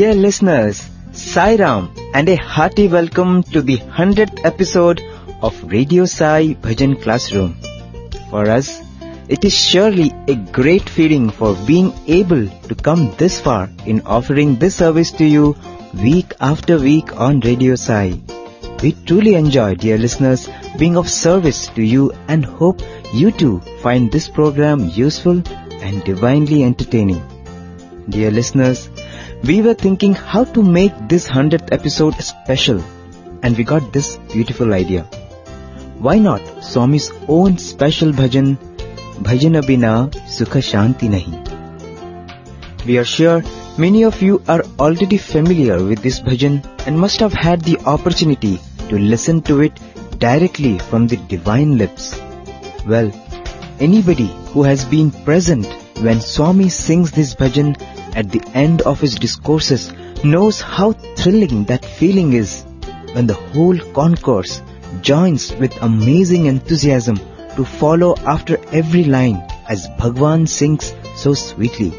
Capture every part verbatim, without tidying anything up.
Dear listeners, Sai Ram and a hearty welcome to the hundredth episode of Radio Sai Bhajan Classroom. For us, it is surely a great feeling for being able to come this far in offering this service to you week after week on Radio Sai. We truly enjoy, dear listeners, being of service to you and hope you too find this program useful and divinely entertaining. Dear listeners, we were thinking how to make this hundredth episode special, and we got this beautiful idea. Why not Swami's own special bhajan, Bhajana Bina Sukha Shanti Nahi? We are sure many of you are already familiar with this bhajan and must have had the opportunity to listen to it directly from the divine lips. Well, anybody who has been present when Swami sings this bhajan at the end of his discourses knows how thrilling that feeling is when the whole concourse joins with amazing enthusiasm to follow after every line as Bhagwan sings so sweetly.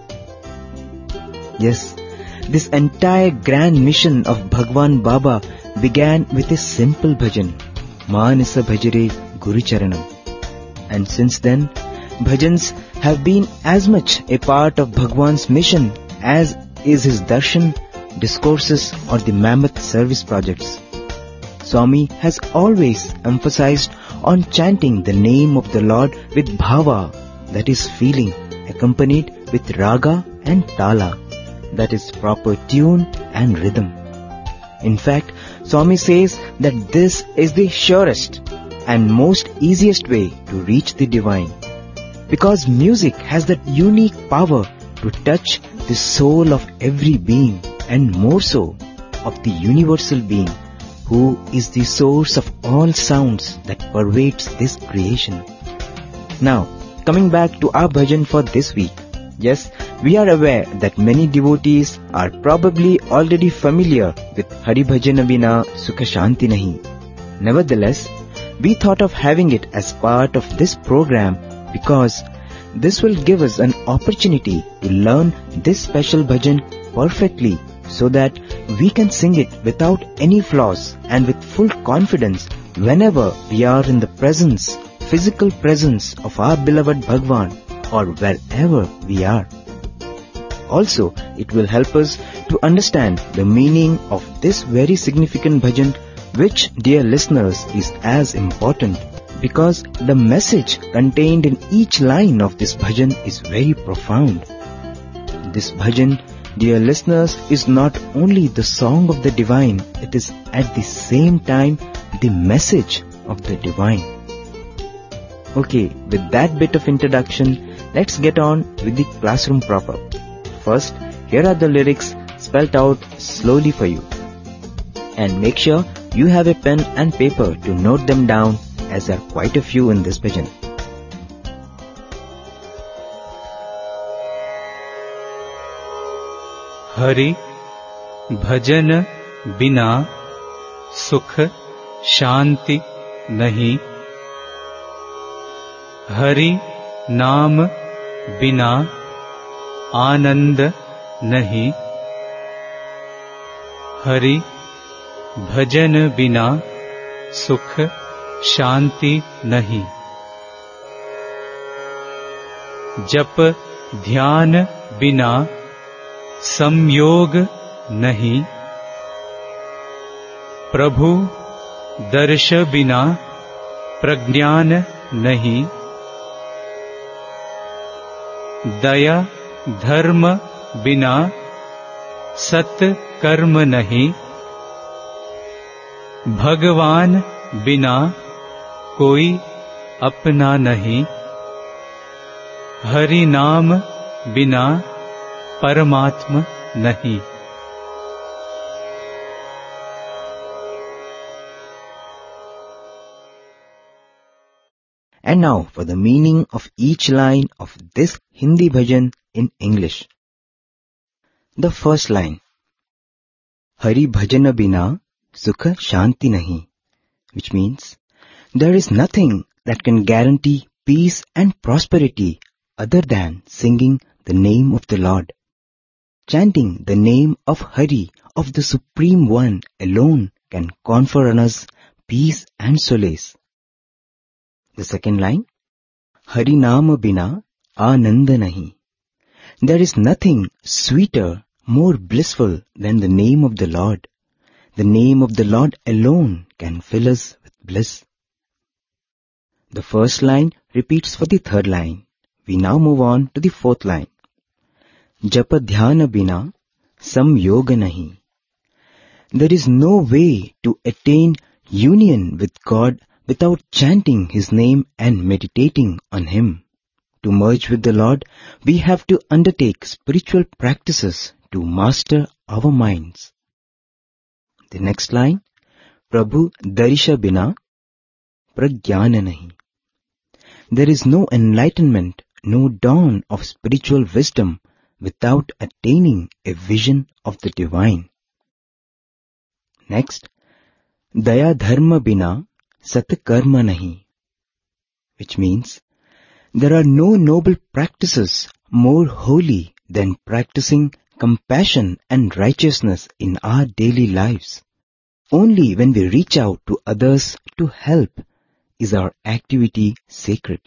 Yes, this entire grand mission of Bhagwan Baba began with a simple bhajan, Manasa Bhajare Guru Charanam. And since then, bhajans have been as much a part of Bhagwan's mission as is his darshan, discourses or the mammoth service projects. Swami has always emphasized on chanting the name of the Lord with bhava, that is feeling, accompanied with raga and tala, that is proper tune and rhythm. In fact, Swami says that this is the surest and most easiest way to reach the divine, because music has that unique power to touch the soul of every being, and more so of the universal being, who is the source of all sounds that pervades this creation. Now, coming back to our bhajan for this week. Yes, we are aware that many devotees are probably already familiar with Hari Bhajana Bina Sukha Shanti Nahi. Nevertheless, we thought of having it as part of this program because this will give us an opportunity to learn this special bhajan perfectly so that we can sing it without any flaws and with full confidence whenever we are in the presence, physical presence of our beloved Bhagwan or wherever we are. Also, it will help us to understand the meaning of this very significant bhajan, which, dear listeners, is as important because the message contained in each line of this bhajan is very profound. This bhajan, dear listeners, is not only the song of the divine, it is at the same time the message of the divine. Okay, with that bit of introduction, let's get on with the classroom proper. First, here are the lyrics spelled out slowly for you. And make sure you have a pen and paper to note them down, as there are quite a few in this bhajan. Hari Bhajan Bina Sukh Shanti Nahi. Hari Naam Bina Anand Nahi. Hari Bhajan Bina Sukh Shanti Nahi. Jap Dhyan Bina Samyog Nahi. Prabhu Darsha Bina Pragyan Nahi. Daya Dharma Bina Sat Karma Nahi. Bhagwan Bina Koi Apna Nahi. Hari Naam Bina Paramatma Nahi. And now for the meaning of each line of this Hindi bhajan in English. The first line, Hari Bhajana Bina Sukha Shanti Nahi, which means there is nothing that can guarantee peace and prosperity other than singing the name of the Lord. chanting the name of Hari, of the Supreme One alone, can confer on us peace and solace. The second line, Hari Naam Bina Ananda Nahi. There is nothing sweeter, more blissful than the name of the Lord. The name of the Lord alone can fill us with bliss. The first line repeats for the third line. We now move on to the fourth line. Japa dhyana bina samyoga nahi. There is no way to attain union with God without chanting His name and meditating on Him. To merge with the Lord, we have to undertake spiritual practices to master our minds. The next line, Prabhu darisha bina pragyana nahi. There is no enlightenment, no dawn of spiritual wisdom without attaining a vision of the divine. Next, daya dharma bina sat karma nahi, which means there are no noble practices more holy than practicing compassion and righteousness in our daily lives. Only when we reach out to others to help is our activity sacred.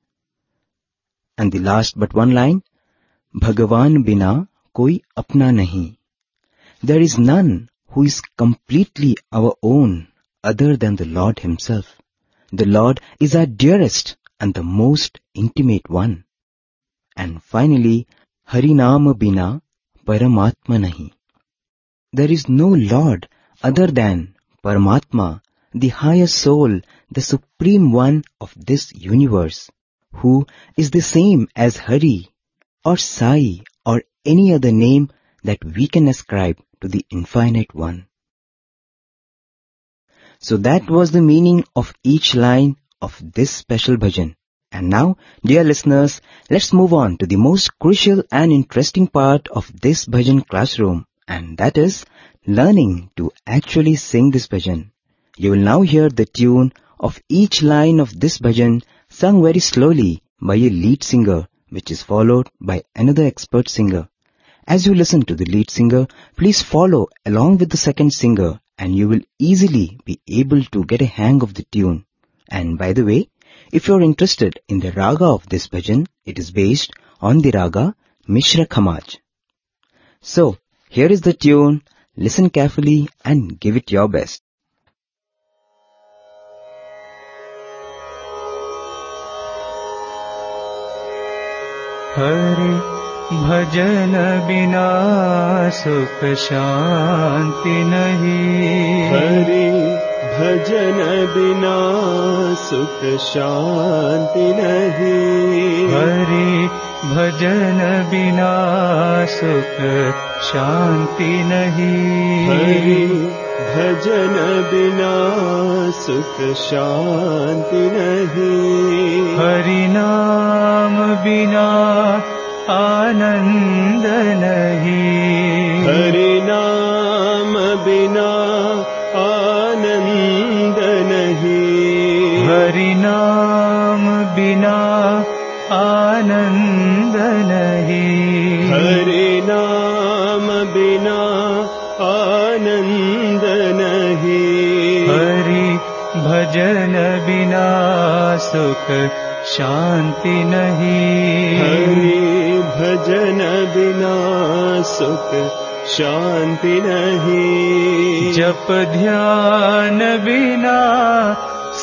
And the last but one line, Bhagavan bina koi apna nahi. There is none who is completely our own other than the Lord Himself. The Lord is our dearest and the most intimate one. And finally, Harinama bina Paramatma nahi. There is no Lord other than Paramatma, the higher soul, the Supreme One of this universe, who is the same as Hari or Sai or any other name that we can ascribe to the Infinite One. So that was the meaning of each line of this special bhajan. And now, dear listeners, let's move on to the most crucial and interesting part of this bhajan classroom, and that is learning to actually sing this bhajan. You will now hear the tune of each line of this bhajan sung very slowly by a lead singer, which is followed by another expert singer. As you listen to the lead singer, please follow along with the second singer, and you will easily be able to get a hang of the tune. And by the way, if you are interested in the raga of this bhajan, it is based on the raga Mishra Khamaj. So, here is the tune. Listen carefully and give it your best. Hari bhajan bina sukh shanti nahi. Hari bhajan bina sukh shanti nahi. Hari bhajan bina sukh shanti nahi. Hari bhajan bina sukh shanti nahi. Hari naam bina anand nahi. Hari naam bina anand nahi. Hari naam bina anand nahi. Hari naam bina anand nahi. Hari bhajan bina sukh shanti nahi. Hari bhajan bina sukh shanti nahi. Jap dhyan bina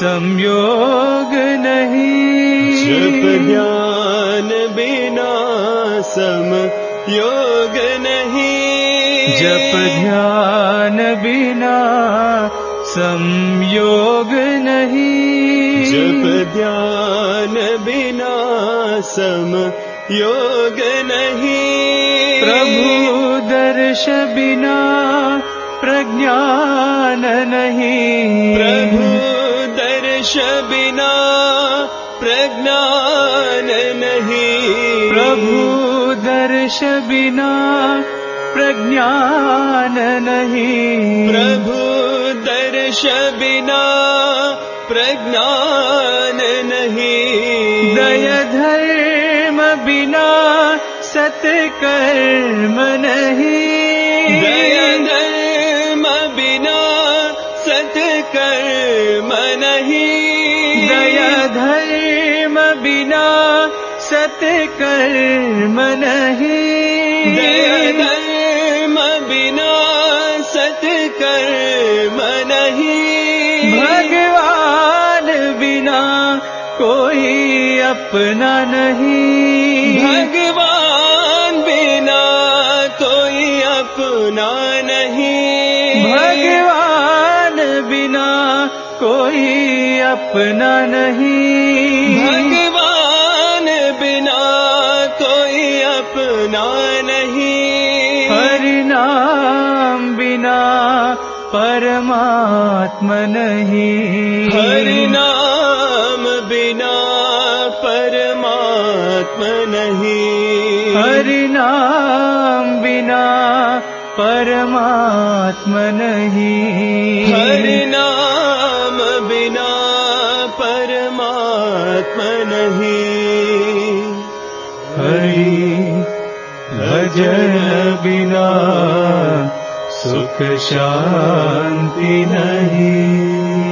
samyog nahi. Jap dhyan bina samyog nahi. Jap dhyan bina samyog nahi. Jap dhyan bina samyog nahi. Prabhu darsha bina prajnan nahi. Prabhu darsha bina prajnan nahi. Prabhu darsha bina prajnan nahi. Prabhu darsha bina prajnan nahi. Daya dharma bina sat सत्कर्म नहीं। दया धर्म बिना सत्कर्म नहीं। दया धर्म बिना सत्कर्म नहीं। दया धर्म बिना सत्कर्म नहीं। भगवान बिना कोई अपना नहीं। भगवान बिना कोई अपना नहीं। भगवान बिना कोई अपना नहीं। भगवान बिना कोई अपना नहीं। हरि नाम बिना परमात्मा नहीं। हरि नाम बिना परमात्मा नहीं। हरि नाम बिना परमात्मा नहीं। हरि नाम बिना परमात्मा नहीं। हरि भजन बिना सुख शांति नहीं।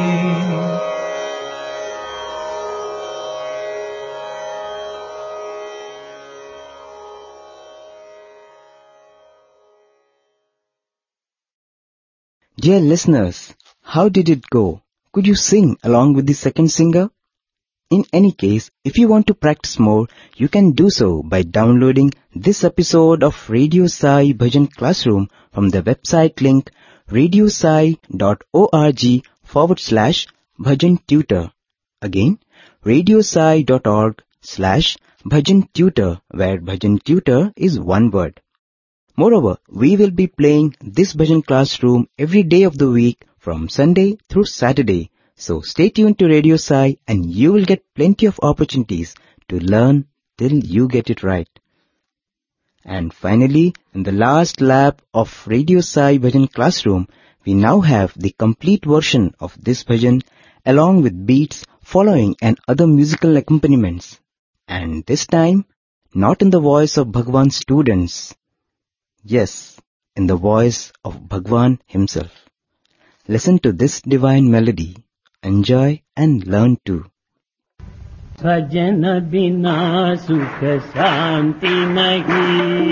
Dear listeners, how did it go? Could you sing along with the second singer? In any case, if you want to practice more, you can do so by downloading this episode of Radio Sai Bhajan Classroom from the website link radiosai.org forward slash bhajan tutor. Again, radiosai.org slash bhajan tutor, where bhajan tutor is one word. Moreover, we will be playing this bhajan classroom every day of the week from Sunday through Saturday. So stay tuned to Radio Sai and you will get plenty of opportunities to learn till you get it right. And finally, in the last lap of Radio Sai Bhajan Classroom, we now have the complete version of this bhajan along with beats following and other musical accompaniments. And this time, not in the voice of Bhagwan's students. Yes, in the voice of Bhagwan himself. Listen to this divine melody. Enjoy and learn too. भजन बिना सुख शांति नहीं।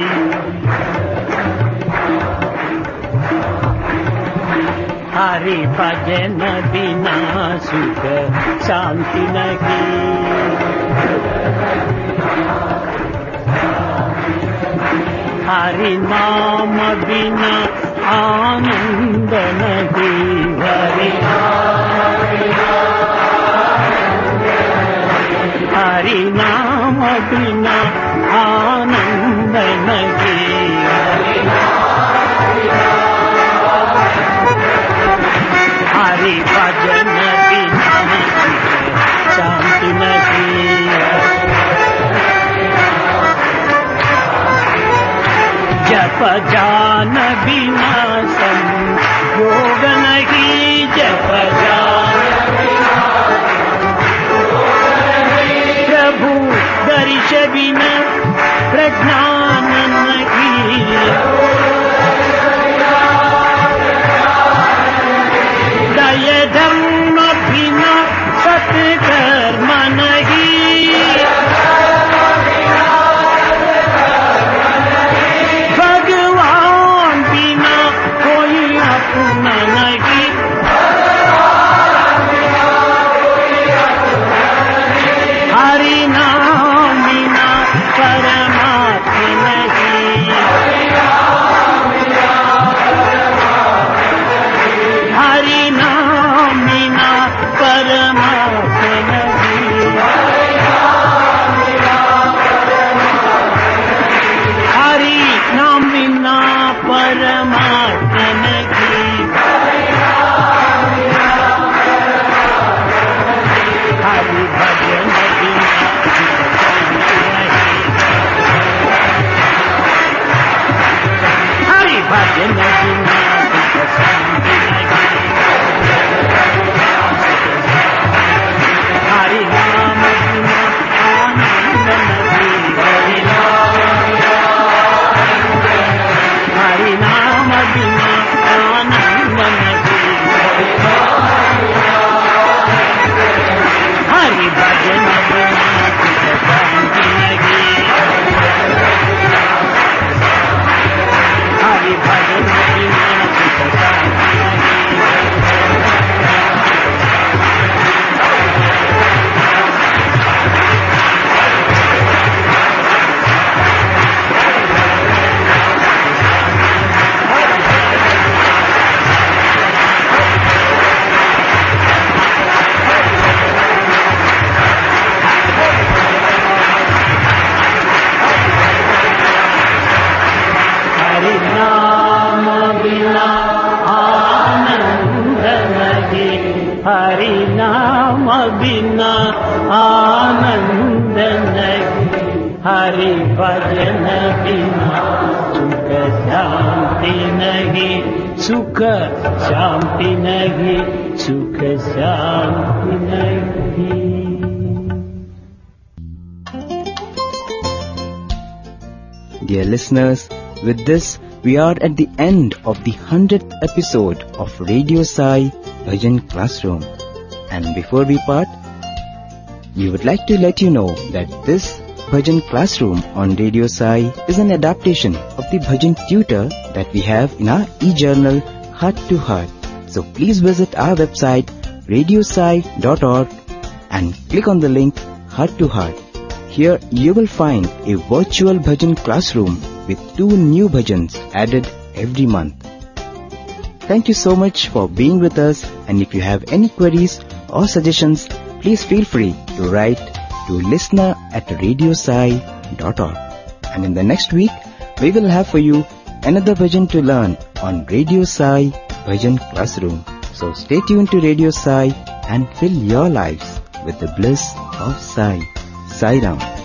हरि भजन बिना सुख शांति नहीं। हरि नाम बिना आनंद नहीं। हरि हरि नाम बिना आनंद नहीं। हरि भजन बिना शांति नहीं। जप जान बिना संयोग नहीं। जप जान प्रभु दर्श बिना प्रज्ञान नहीं। दय धर्म बिना सत्कर्म नहीं। भगवान बिना कोई अपना नहीं। हरि नाम बिना परमात्मा नहीं। हरि नाम बिना परमात्मा नहीं। हरि नाम बिना आनंद नहीं, हरि भजन बिना सुख शांति नहीं, सुख शांति नहीं, सुख शांति नहीं। Dear listeners, with this we are at the end of the hundredth episode of Radio Sai Bhajan Classroom. And before we part, we would like to let you know that this Bhajan Classroom on Radio Sai is an adaptation of the Bhajan Tutor that we have in our e-journal Heart to Heart. So please visit our website radio sai dot org and click on the link Heart to Heart. Here you will find a virtual bhajan classroom with two new bhajans added every month. Thank you so much for being with us, and if you have any queries or suggestions, please feel free to write to listener at radio sai dot org. And in the next week, we will have for you another bhajan to learn on Radio Sai Bhajan Classroom. So stay tuned to Radio Sai and fill your lives with the bliss of Sai. Sai Ram.